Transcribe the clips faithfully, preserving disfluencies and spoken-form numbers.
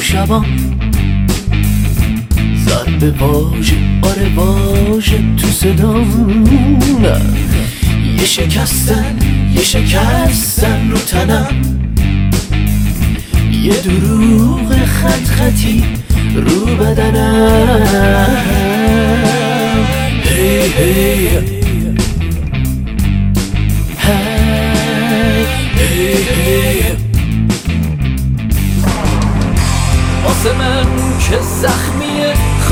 شبام زد به واژه، آره واژه تو صدام. یه شکستن یه شکستن رو تنم، یه دروغ خط خطی رو بدنم. هی هی هی هی واسه من که زخمی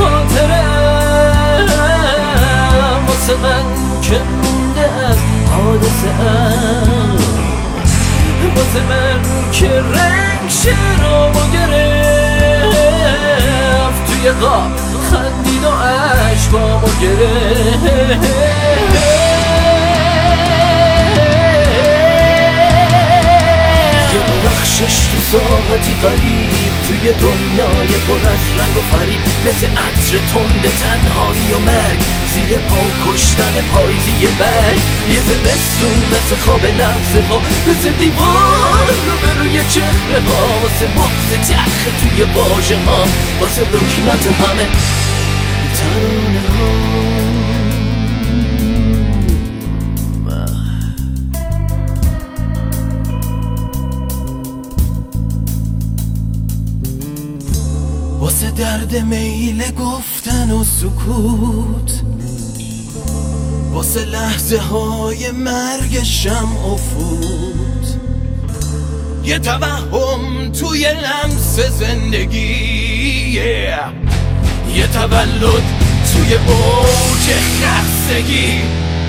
خاطرم، واسه من که مونده از حادثه ام، واسه من که رنگ شرابو گرفت، توی قاب خندید و عشقامو گرفت. یه بخشش تو ساعتی قریب، توی دنیای پر از رنگ و فریب، مثل عطر تند تنهایی و مرگ، زیر پا کشتن پاییزی برگ. یه زمستون مثل خواب لحظه ها، مثل دیوار رو به روی چهره ها، واسه مغز تخ توی واژه ها، واسه رکنت همه ترانه ها. واسه درد میل گفتن و سکوت، واسه لحظه های مرگ شمع و فوت، یه توهم توی لمس زندگی، یه تولد توی اوج خستگی.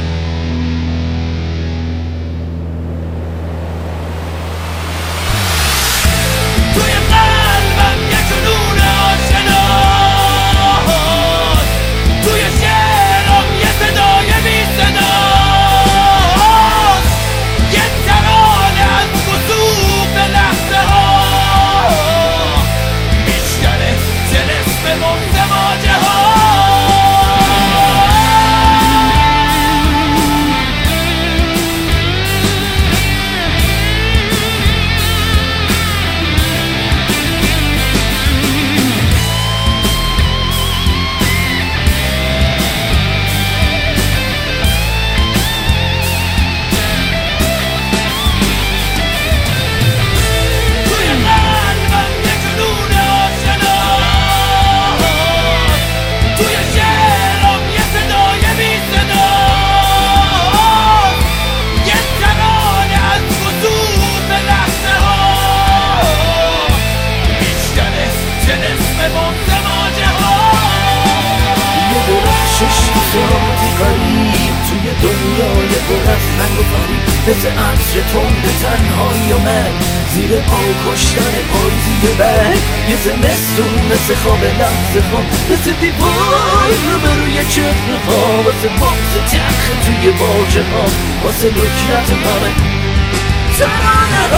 ساعتی قریب توی دنیای پر از رنگ و فریب، مثل عطر تند تنهایی و مرگ، زیر پا کشتن پاییزی برگ. یه زمستون مثل خواب لحظه ها، مثل دیوار رو به روی چهره ها، واسه مغز تخ توی واژه ها، واسه رکنت همه ترانه